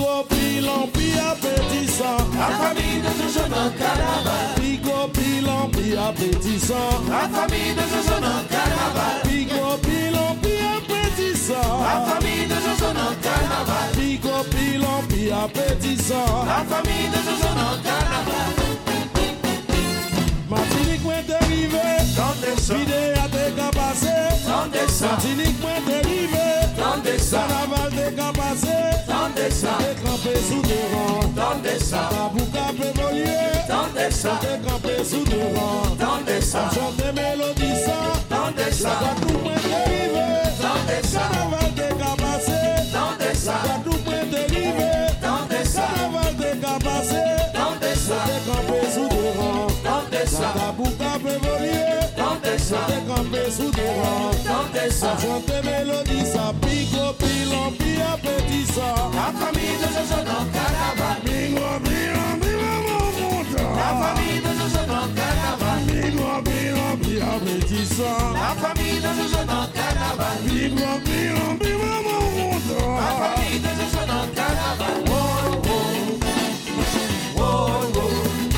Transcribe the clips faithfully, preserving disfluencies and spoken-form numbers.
Pigo, pilon, pi appétissant. La famille de Jojo dans le carnaval. Pigo, pilon, pi appétissant. La famille de Jojo dans le carnaval. Pigo, pilon, pi appétissant. La famille de Jojo dans le carnaval. Pigo, pilon, pi appétissant. La famille de Jojo dans le carnaval. Martinique moi dérivé, vidé à des camps passés. Martinique moi dérivé, carnaval des camps passés. T'es campé sous deux rangs, Tabouka peut évoluer. T'es campé sous deux rangs, chante des mélodies sans. La Guadeloupe moi dérivé, carnaval des camps passés. La Guadeloupe moi dérivé, carnaval des camps passés. T'es campé sous deux rangs. La bouca peut voler, t'es campé sous des rangs. Ça chante mélodie, ça pique au pilon, pi appétissant. La famille de Jojo dans le carnaval. Pigo, pilon, pi appétissant. La famille de Jojo dans le carnaval. Pigo, pilon, pi appétissant. La famille de Jojo dans le carnaval. Pigo, pilon, pi appétissant. La famille de Jojo dans le carnaval. Wow, wow. Wow, wow.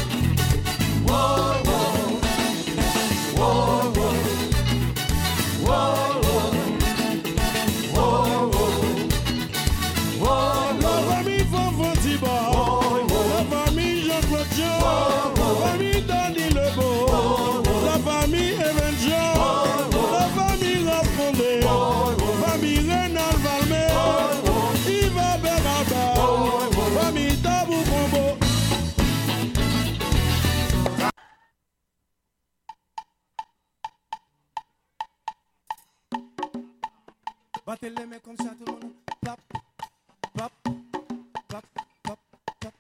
Battez les mains comme ça, tout le monde. Plop, plop, plop, plop, plop,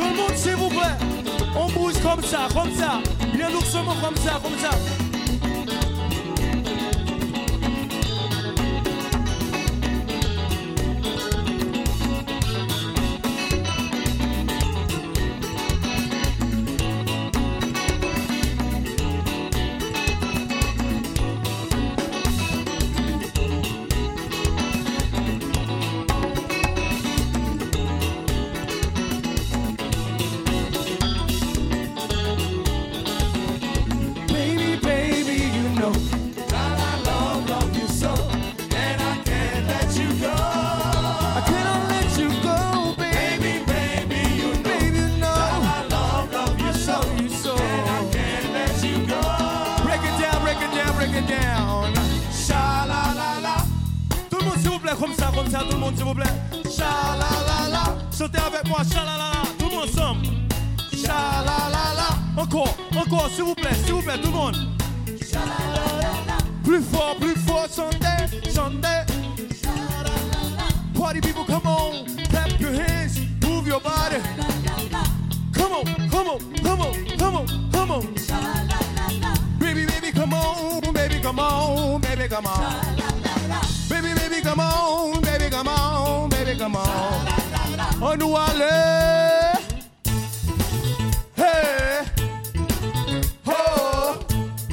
Tout le monde, s'il vous plaît. On bouge comme ça, comme ça. Bien doucement, comme ça, comme ça. Comme ça, comme ça, tout le monde, s'il vous plaît. Cha-la-la-la. Sautez avec moi, cha-la-la-la. Tout le monde ensemble. Cha-la-la-la. Encore, encore, s'il vous plaît, s'il vous plaît, tout le monde. Cha-la-la-la. Plus fort, plus fort, chantez, chantez. Party people, come on. Clap your hands, move your body. Come on, come on, come on, come on, come on. Baby, baby, come on, baby, come on, baby, come on. Baby, baby, come on, baby, come on, baby, come on. On nous aller. Hey, oh.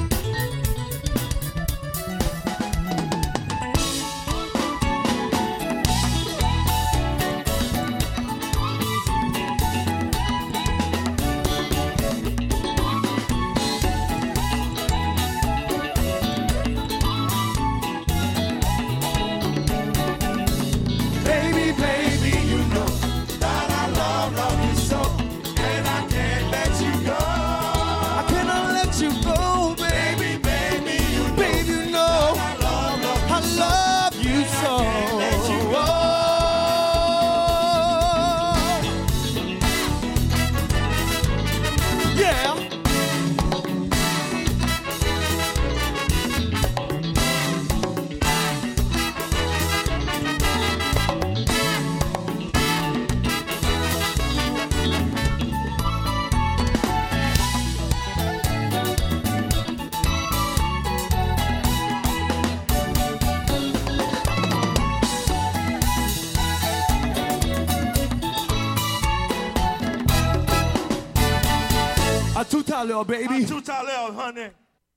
À tout à l'heure, baby. À tout à l'heure, honey.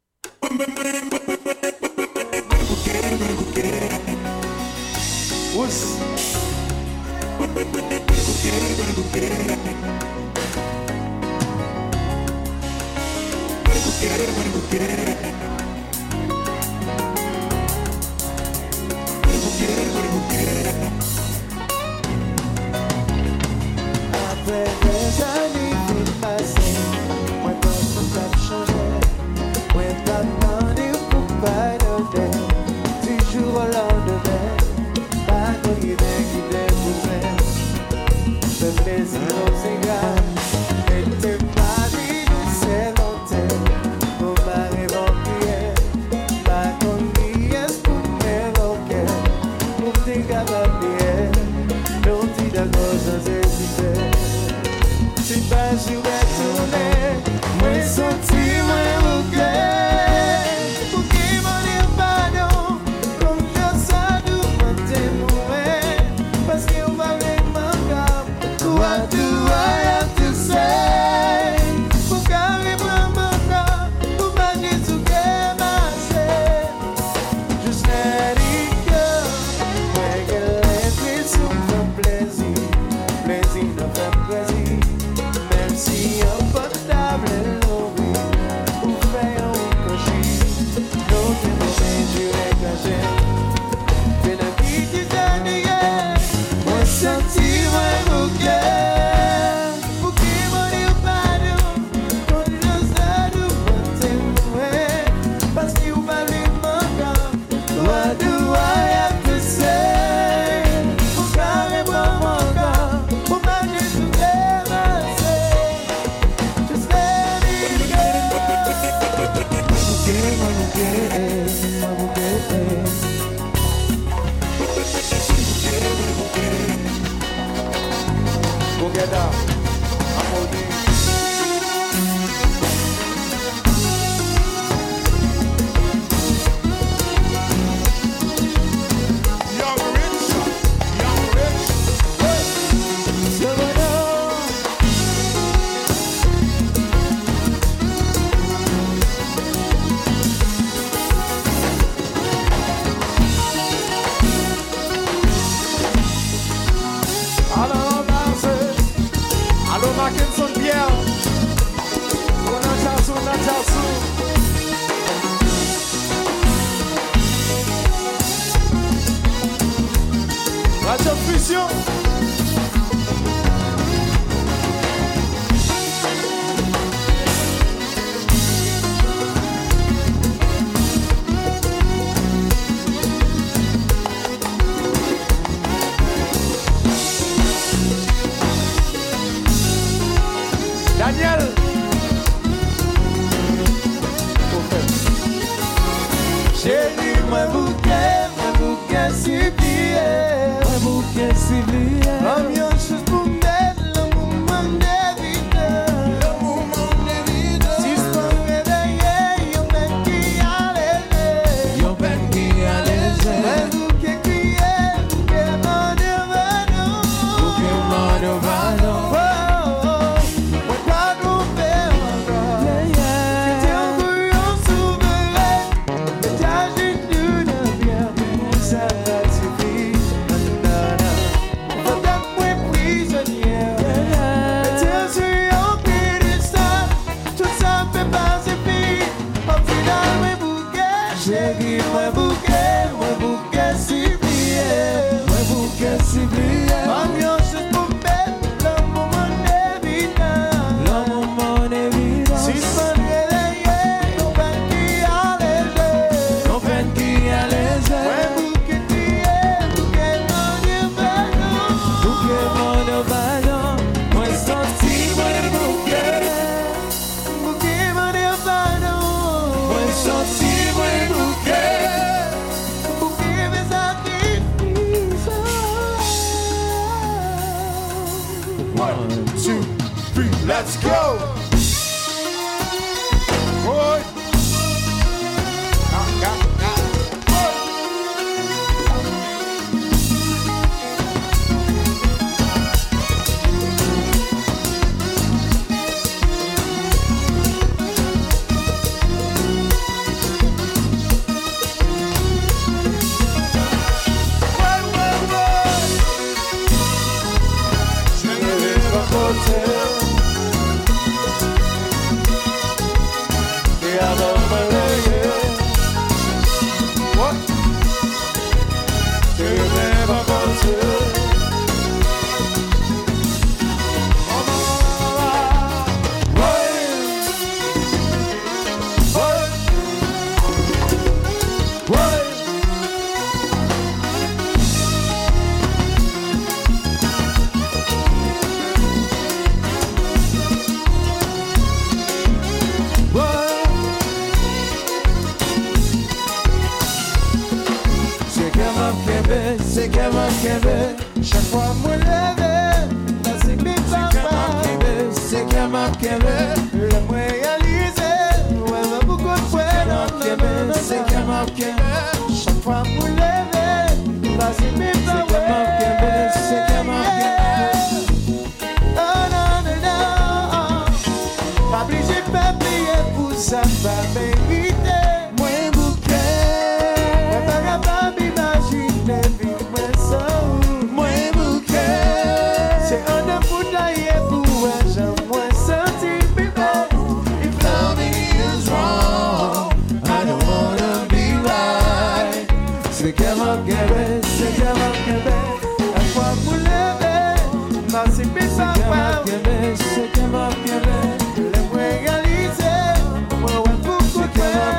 What's... Après des années passées, moi quand tout a changé, moi t'attendais pour pas de faire, toujours au lendemain, pas qu'on y ait qui déposait, ce plaisir aux égards, et tes paris nous s'éventaient, pour pas révoquer, pas qu'on y ait pour m'évoquer, pour tes capables, non t'y d'accord sans hésiter. Si pas je vais tourner, moi senti, moi bouquet. Pour qui m'en dire pardon, comme je sais d'où m'en témoin. Parce qu'on va vraiment comme, toi tout à tout c'est. Pour qu'arrive un moment, pour pas dire tout qu'est marché. Juste let it go, moi qu'elle est prise sur mon plaisir. Plaisir de faire plaisir. Si un pote Mackinson Pierre. On a chassou, on a chassou. Radio Fusion. Daniel. Chérie, moi bouquet, moi bouquet si bien, moi bouquet si bien. Ambiance chose pour mettre le mouvement de vie, le mouvement de vie. Si je peux réveiller, y'en a qui allait, y'en a qui allait. Moi bouquet crier, bouquet mano mano, bouquet mano mano. Let's go! Boy! Ah, ah, ah. C'est qu'elle m'a qu'elle chaque fois me lever, là c'est mes papas. C'est qu'elle m'a qu'elle le moi réaliser, ouais m'a beaucoup de fois non non. C'est qu'elle m'a qu'elle chaque fois me lever, là c'est mes papas. C'est qu'elle m'a qu'elle oh non non non, pas obligé pas payer pour ça, pas mériter. Moi bouquet, moi pas capable d'imaginer. C'est un amour d'ailleurs pour un genre moins senti, baby. If loving is wrong, I don't wanna be right. C'est qu'elle m'a guéri, c'est qu'elle m'a guéri. À quoi vous lever, ma c'est plus ça. C'est qu'elle m'a guéri, c'est qu'elle m'a guéri. Les moi réaliser, moi ouais beaucoup de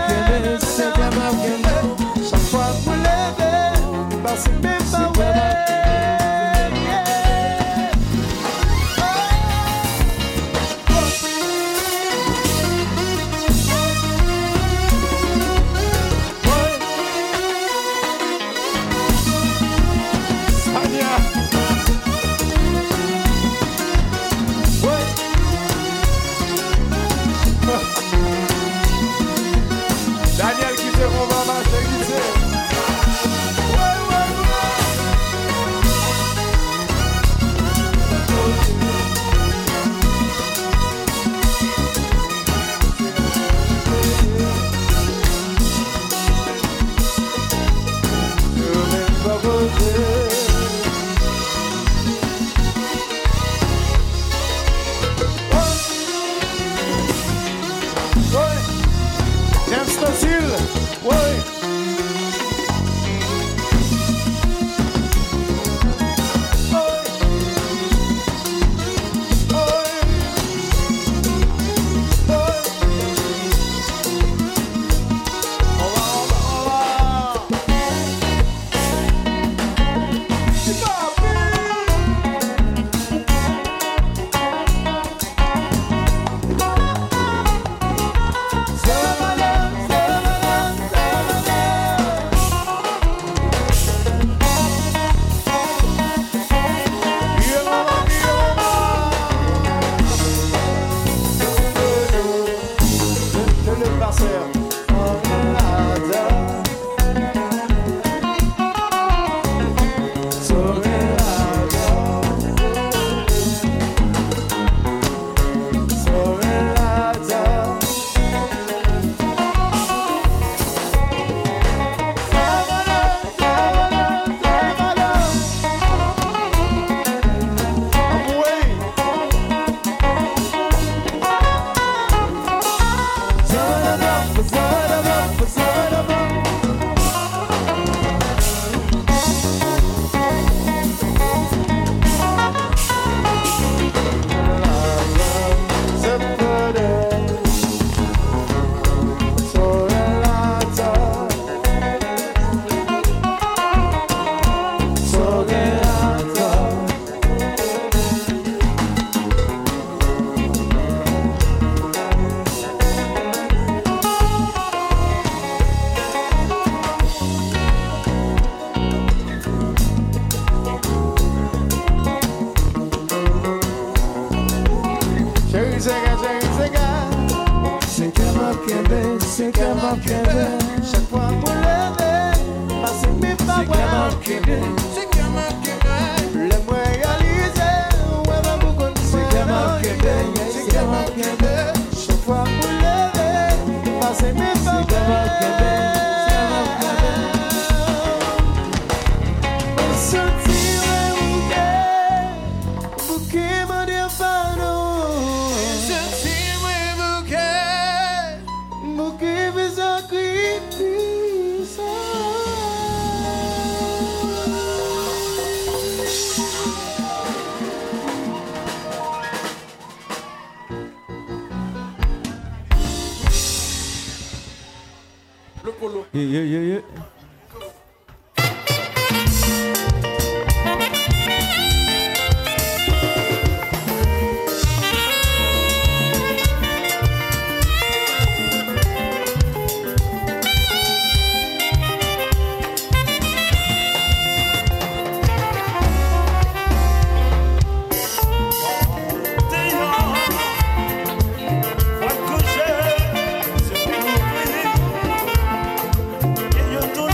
Chaque fois pour lever, passer mes parois. C'est comme un Québec. Le moins réalisé, ouais, ma beaucoup de c'est comme un Québec. C'est comme un Québec. Chaque fois pour lever, passer mes parois. C'est comme un Québec. On sentit un bouquet, bouquet m'a dit pas non. On sentit un bouquet, bouquet faisant creepy. Yeah, yeah, yeah, yeah. Yo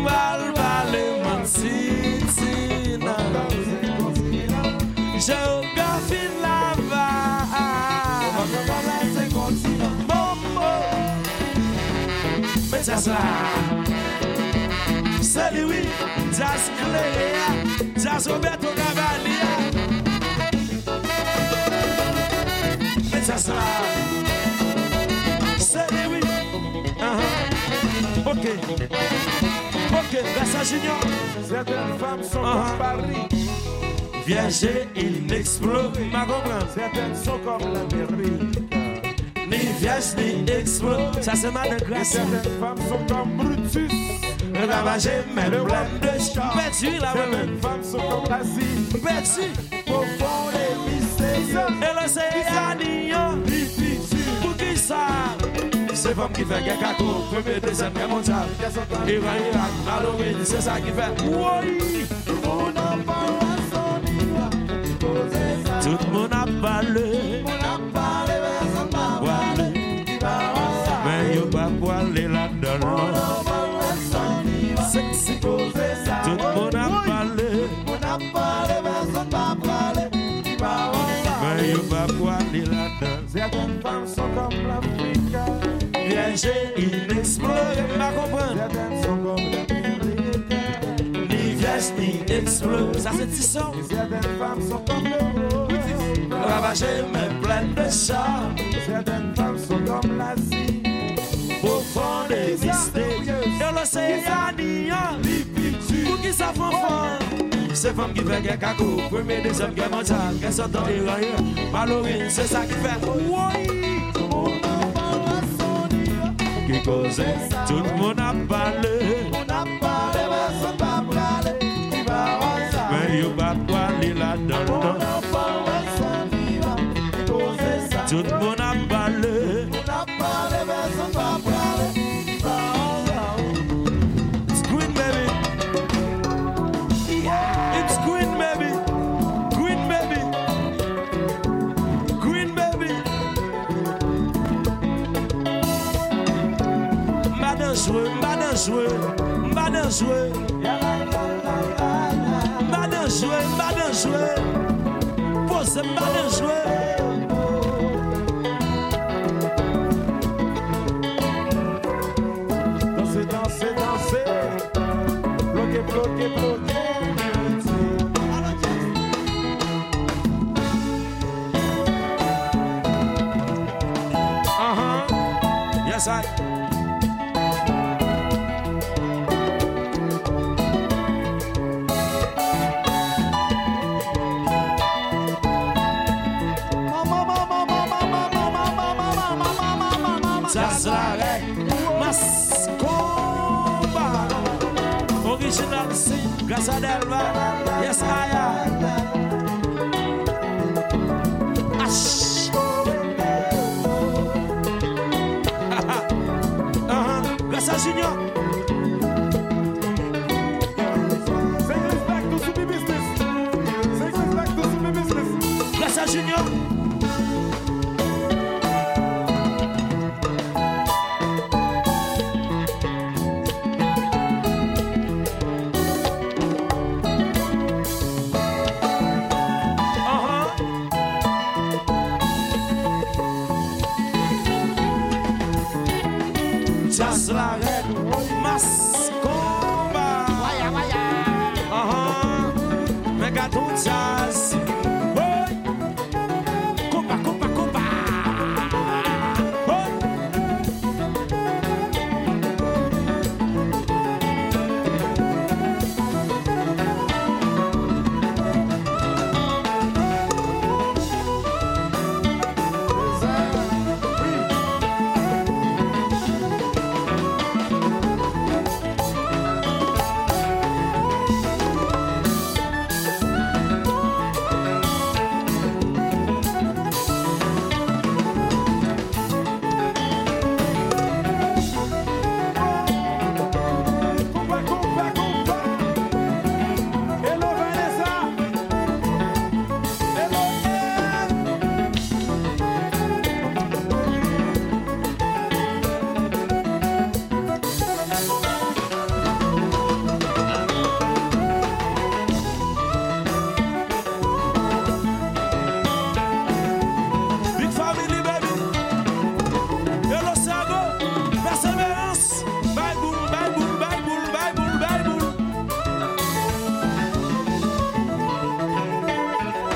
mal parler mon city géographie là-bas mais ça ça c'est lui Jazz Cléa Jazz Roberto Cavalier mais ça ça c'est lui uh-huh. ok ok grâce à Junior Certaines femmes sont comme Paris. Vierge inexplorée. Ma comprendre. Certaines sont comme l'Amérique. Ni vierge ni explorée. Ça c'est ma grâce. Certaines femmes sont comme Brutus. Ravagé même plein de chars. Perdu la même. Certaines femmes sont comme l'Asie. Perdu. Profond et mystérieux. Et l'océan. Pour qui ça? C'est femme qui fait Gekako, premier, deuxième guerre mondiale. Iran, Irak, Halloween, c'est ça qui fait. Oui! Tout le monde a parlé. Mais il va pas aller là-dedans. Tout le monde a parlé. Mais il va pas aller là-dedans. Certaines femmes sont comme l'Afrique. Vierge inexplorée, ma comprendre. Certaines sont comme l'Amérique. Ni vierge ni explorée. Ça c'est Tisson. Certaines femmes sont comme l'Europe. Ravagé mais plein de chars. Certaines femmes sont comme l'Asie. Profonde et mystérieuse. Et l'océan. Pour qui ça fait fort? C'est femme qui fait Gekako, premier, deuxième guerre mondiale. Qu'elle sort dans Iran, Halloween, c'est ça qui fait. Oui! Qui cause, tout le monde a parlé. Mais il va pas aller là-dedans. Tout le monde a parlé. It's Queen, baby. It's Queen, baby. Queen, baby. Queen, baby. M'badin jouer, m'badin jouer, m'badin jouer. M'badin jouer, m'badin jouer. Pose m'badin jouer. Danser, danser, danser. Bloquer, bloquer, bloquer. Uh-huh. Yes, I. Jazz la règle, Mascomba. Original C, Grâce Delva. Yes, I am. Ash. Uh-huh. Grâce Junior. Say this back to Subi Business. Say this back to Subi Business. Grâce Junior. Jazz la règle, Mascomba. Uh-huh. Megaton jazz. Hey. Compa, compa, compa. Hey.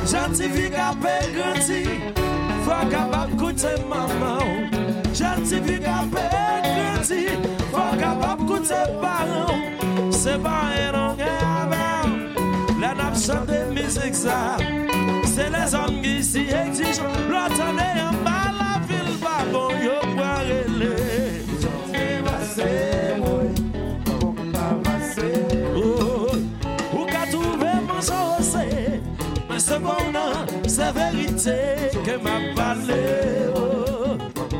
Gentil fille capé grandi, faut capable écouter maman. Gentil fille capé grandi, faut capable écouter parents. C'est pas un non gamin, la nappe chante de musique ça. C'est les hommes qui s'y exigent, l'autre année en bas la ville va bon yo pour relais. Gentil passé, oui, passé. Oh, ou qu'a trouvé mon chaussée. C'est bon, c'est vérité que m'a parlé. Oh,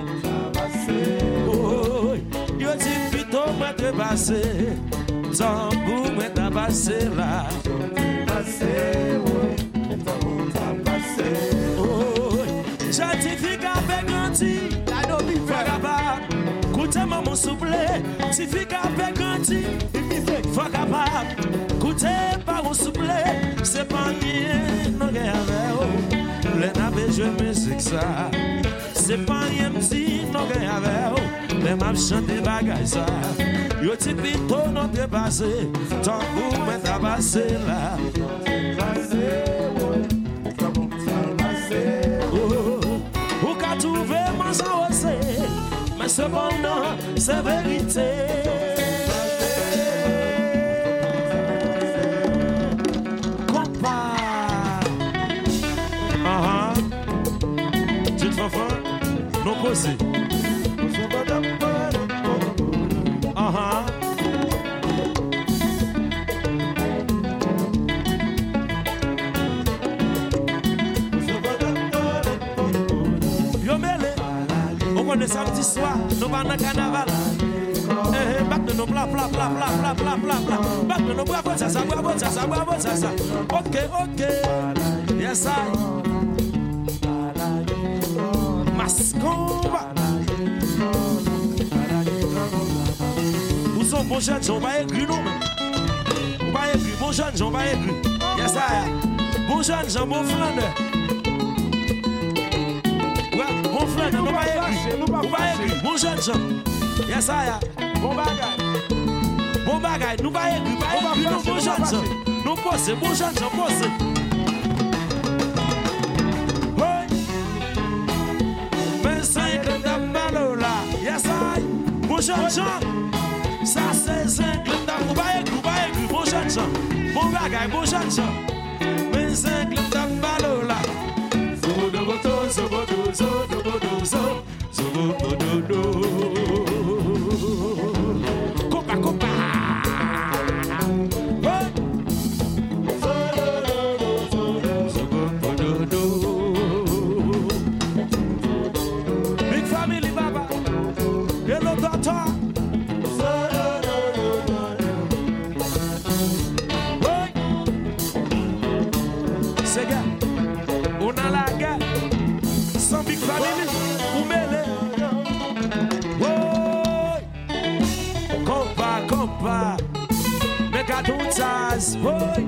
oh, yo dit plutôt moi te passer, tant pour moi t'as passé là. Passé, oui, tant passé. Oh, j'artifie qu'avec grandi, la nobi fait capable. Écoutez maman souple, j'artifie qu'avec grandi, faut capable. Écoutez par souple, c'est pas rien. Les nabés je musique ça. C'est pas rien petit non gagne avec. Les maps chanter bagaille ça. Yo ti pito non te passé. Tant pour mettre à passer là. Passé, ouais. Ça bon ça passé. Oh, ou qu'a trouvé mon sang aussi. Mais cependant, c'est vérité. Non posé. Uh-huh. Yo mêlé. On connaît samedi soir, nous va dans carnaval. Eh, bac de nos bla bla bla bla bla bla bla bla. Bac de nos bravo ça ça bravo ça ça bravo ça ça. OK, OK. Yes I. Mascomba. Où sont bon jeunes, on va écrire non. On va écrire, bon jeunes, on va écrire. Yes I. Bon jeunes, Jean bon flandre. Ouais, bon flandre, on va écrire. On va écrire, bon jeunes, Jean. Yes I. Bon bagaille. Bon bagaille, nous va écrire, va écrire non bon jeunes, Jean. Nous poser, bon jeunes, Jean poser. Bon jeune Jean, ça c'est cinq clés d'âme. Vous voyez, vous voyez, bon jeune Jean, bon bagaille, bon jeune Jean. Mais cinq clés d'âme, balola. Zobodoboto, zobodo, zobodo, zobodo. Copa, copa. Big family, baba. Hello, doctor. Oui. C'est gars. On a la guerre. Sans big family. Ou mêlé. Oui. Compa, compa. Megadontas. Oui.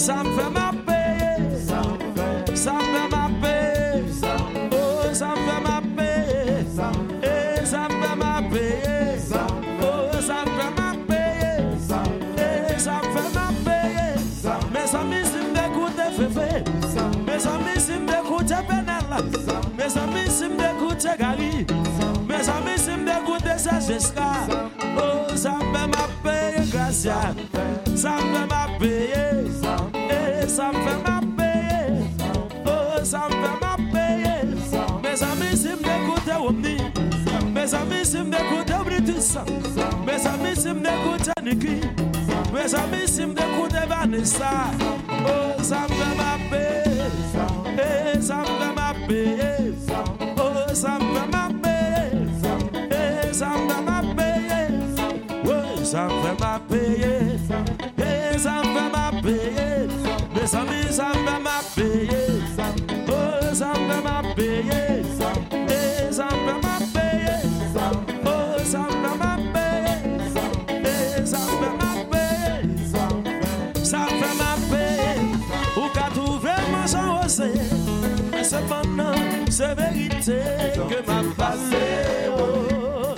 ça me fait ma paix, ça me fait ma paix, oh ça me fait ma paix, et ça me fait ma paix, oh ça me fait ma paix, et ça me fait ma paix. Mes amis si m'écoutent Féfé, mes amis si m'écoutent Penel, mes amis si m'écoutent Gary, mes amis si m'écoutent Sagesca, oh ça me fait ma paix, Gracia, ça me fait ma paix, et ça me fait ma paix, oh ça me fait ma paix. Mes amis si m'écoutent Omni, mes amis si m'écoutent Britus, mes amis si m'écoutent Niki, mes amis si m'écoutent Vanessa, oh ça me fait ma paix, et ça me fait ma paix, oh ça me fait ma paix, et ça me fait ma paix, oh ça me fait ma paix, et ça me fait ma paix, mes amis ça me fait ma paix, oh ça me fait ma paix, et ça me fait ma paix, oh ça me fait ma paix, et ça me fait ma paix, ça me fait ma paix, ou qu'à trouver mon sang osé, mais cependant c'est vérité que m'a passé, oh,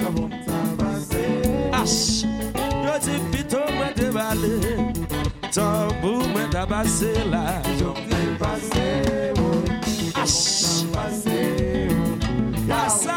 H, yo dis plutôt moi dévalé, tambour moi tabassé là, H, Yassa,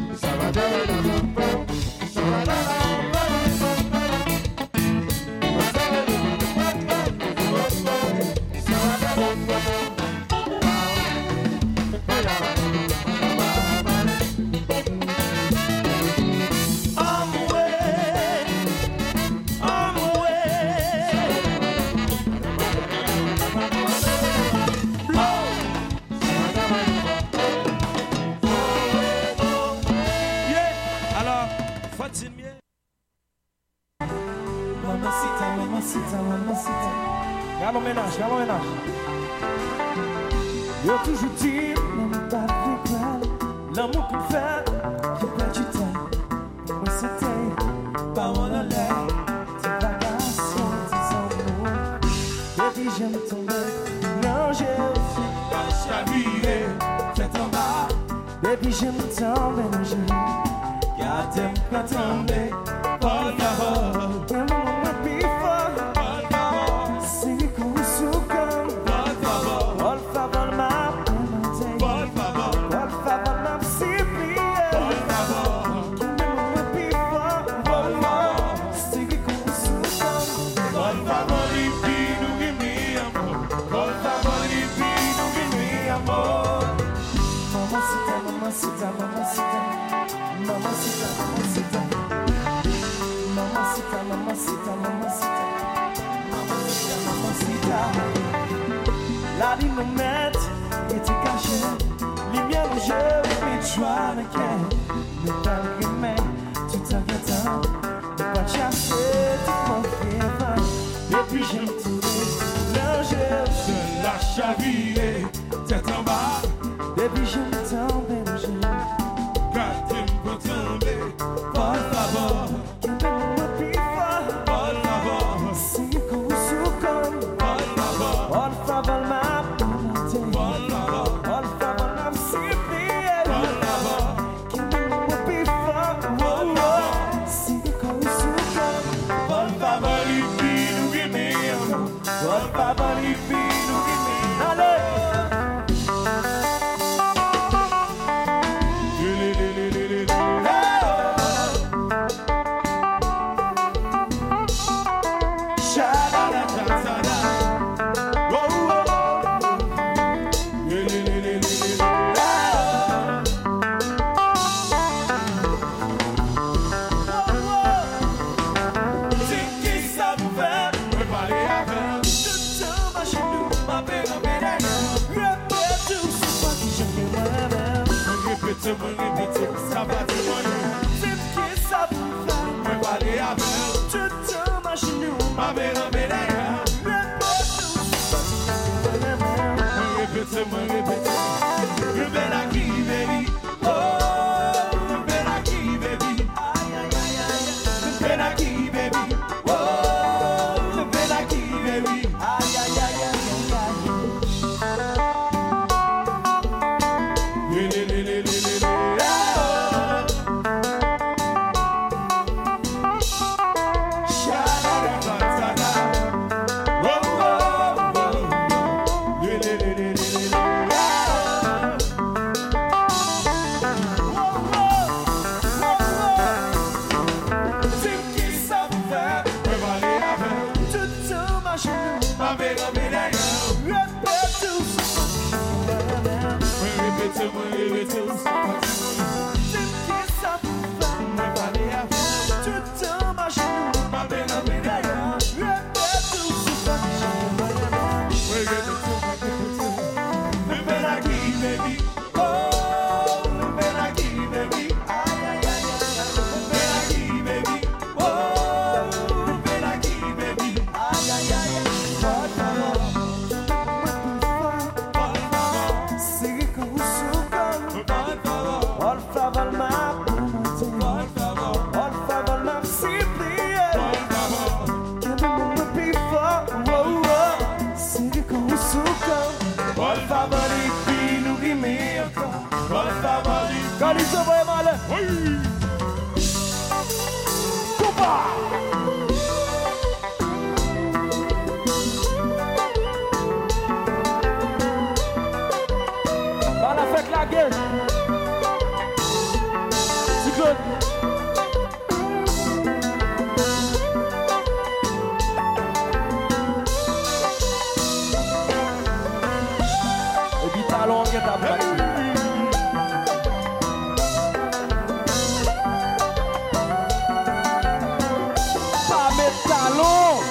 Mamacita, mamacita, mamacita. Regarde mon ménage, regarde mon ménage. Yo toujours dit, l'amour pas vrai, l'amour qu'on fait, j'ai pas du temps. Moi c'était, parole en l'air, tes vagations, tes amours. Baby j'aime tomber, non j'ai aussi pas chaviré, fais en bas. Baby j'aime tomber, non j'ai, gardez pas tomber, por favor. Mamacita, mamacita, mamacita, mamacita, mamacita, mamacita, mamacita, mamacita, mamacita. La vie nous met et t'es caché, lumière au jeu, puis toi le quai. Mais t'as le remède, tu t'inquiètes, de pas te chasser, tu confies. Et puis j'aime tout le jeu de la chavirée, tête en bas. Baby, je me tombe, je quand tu me tomber, por favor, que me pifa, por favor, si kusukan, por favor, por favor, ma penate, por favor, por favor, nam sipi, por favor, que me pifa, por favor, si kusukan, por favor, y pido que me amo, por favor, y pido que me amo. Ay, ay, ay, ay. ça, vraiment là. Oui. Coupa. On a fait la gueule. C'est good. Et puis talon qui est à battre. Pas mes talons.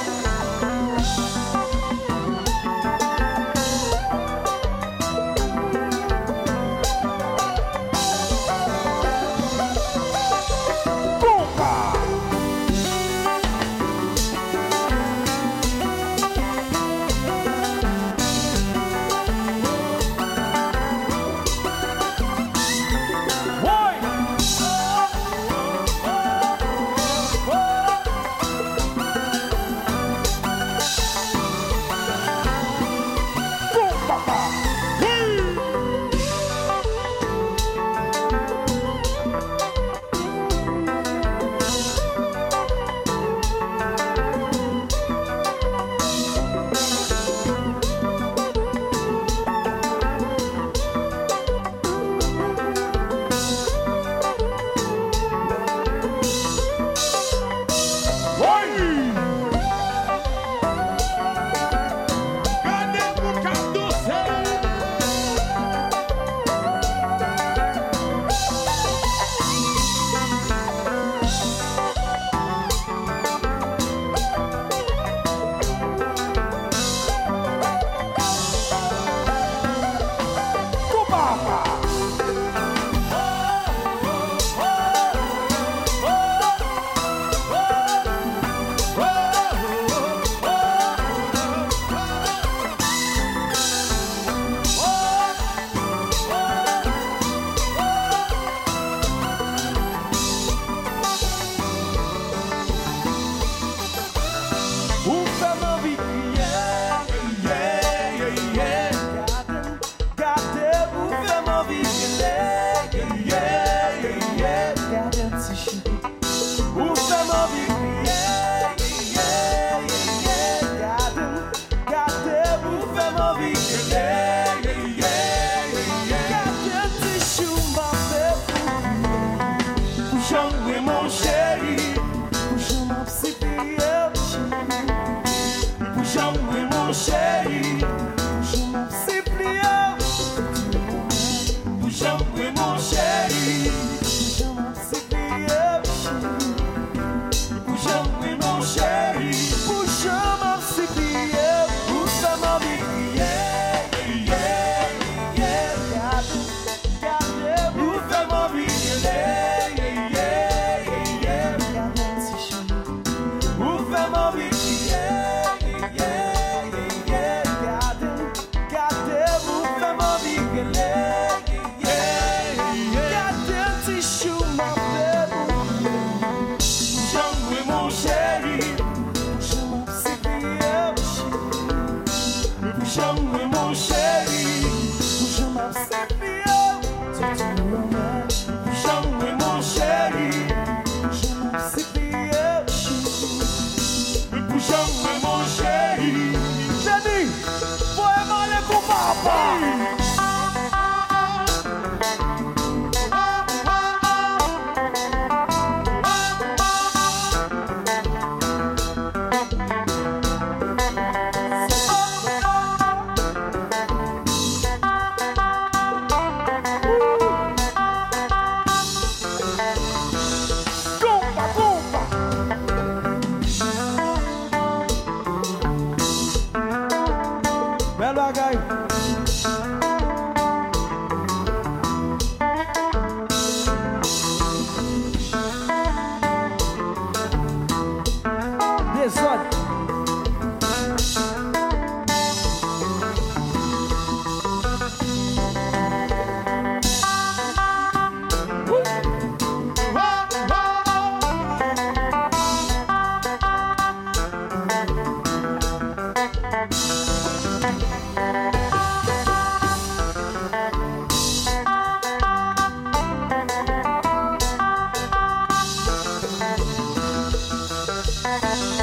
Compa, compa.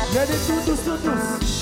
Je dis tout douce, tout douce.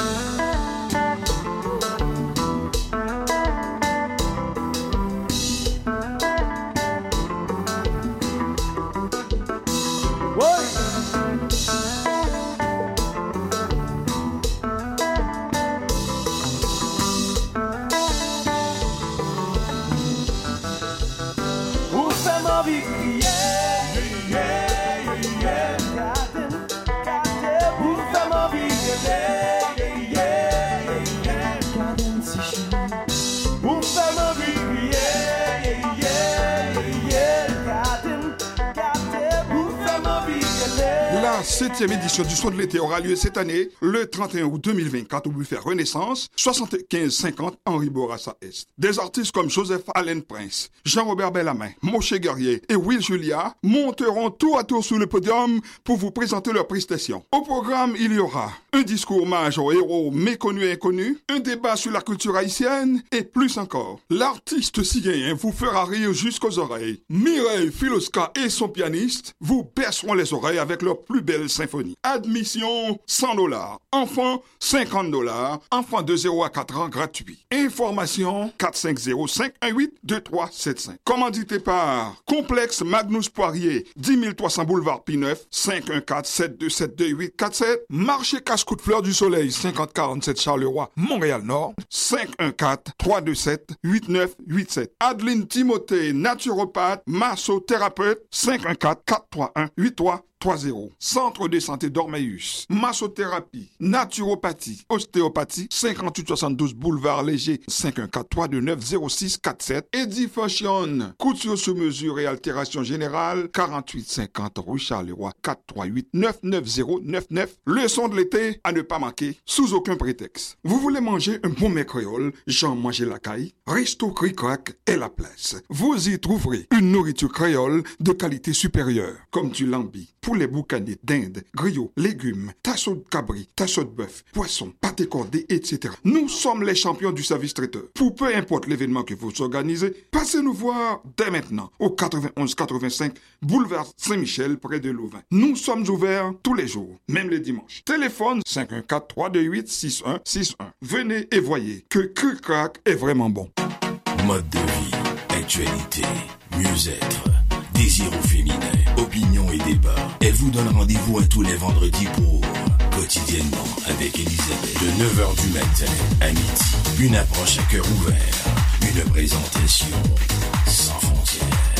La septième édition du Son de l'été aura lieu cette année, le trente et un août deux mille vingt-quatre, au buffet Renaissance, soixante-quinze cinquante Henri Bourassa Est. Des artistes comme Joseph Allen Prince, Jean-Robert Bellamin, Moshe Guerrier et Will Julia monteront tour à tour sur le podium pour vous présenter leurs prestations. Au programme, il y aura un discours hommage aux héros méconnus et inconnus, un débat sur la culture haïtienne et plus encore. L'artiste cigéen vous fera rire jusqu'aux oreilles. Mireille Filoska et son pianiste vous berceront les oreilles avec leur plus belle symphonie. Admission cent dollars. Enfants cinquante dollars. Enfants de zéro à quatre ans gratuit. Information quatre cinq zéro cinq un huit deux trois sept cinq. Commandité par Complexe Magnus Poirier, dix mille trois cents boulevard P neuf, cinq un quatre sept deux sept deux huit quatre sept. Marché Casse-Coup de Fleur du Soleil, cinquante quarante-sept Charleroi, Montréal-Nord, cinq un quatre trois deux sept huit neuf huit sept. Adeline Timothée, naturopathe, massothérapeute, cinq un quatre quatre trois un huit trois trois zéro. Centre de santé d'Ormeus, massothérapie, naturopathie, ostéopathie, cinquante-huit soixante-douze boulevard Léger, cinq un quatre trois deux neuf zéro six quatre sept. Edifashion, couture sur mesure et altération générale, quarante-huit cinquante rue Charleroi, quatre trois huit neuf neuf zéro neuf neuf. Leçon de l'été à ne pas manquer, sous aucun prétexte. Vous voulez manger un bon mets créole, Jean Manger la caille, Resto Cric-Crac est la place. Vous y trouverez une nourriture créole de qualité supérieure, comme du lambi, poulet boucané, dinde, grillot, légumes, tasseau de cabri, tasseau de bœuf, poisson, pâté cordé, et cetera. Nous sommes les champions du service traiteur. Pour peu importe l'événement que vous organisez, passez nous voir dès maintenant au quatre-vingt-onze quatre-vingt-cinq boulevard Saint-Michel près de Louvain. Nous sommes ouverts tous les jours, même les dimanches. Téléphone cinq un quatre trois deux huit six un six un. Venez et voyez que Cric-Crac est vraiment bon. Mode de vie, actualité, mieux-être, désir au féminin, opinion et débat. Elle vous donne rendez-vous à tous les vendredis pour Quotidiennement avec Elisabeth. De neuf heures du matin à midi. Une approche à cœur ouvert. Une présentation sans frontières.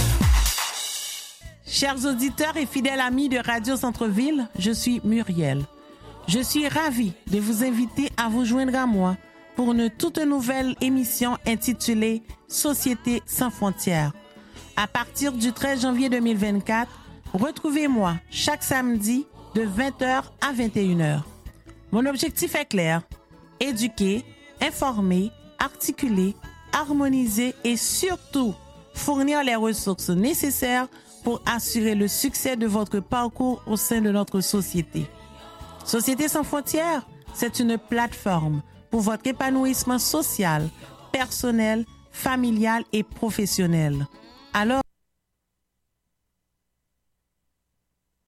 Chers auditeurs et fidèles amis de Radio Centre-Ville, je suis Muriel. Je suis ravie de vous inviter à vous joindre à moi pour une toute nouvelle émission intitulée Société sans frontières. À partir du treize janvier deux mille vingt-quatre, retrouvez-moi chaque samedi de vingt heures à vingt et une heures. Mon objectif est clair, éduquer, informer, articuler, harmoniser et surtout fournir les ressources nécessaires pour assurer le succès de votre parcours au sein de notre société. Société sans frontières, c'est une plateforme pour votre épanouissement social, personnel, familial et professionnel. Alors,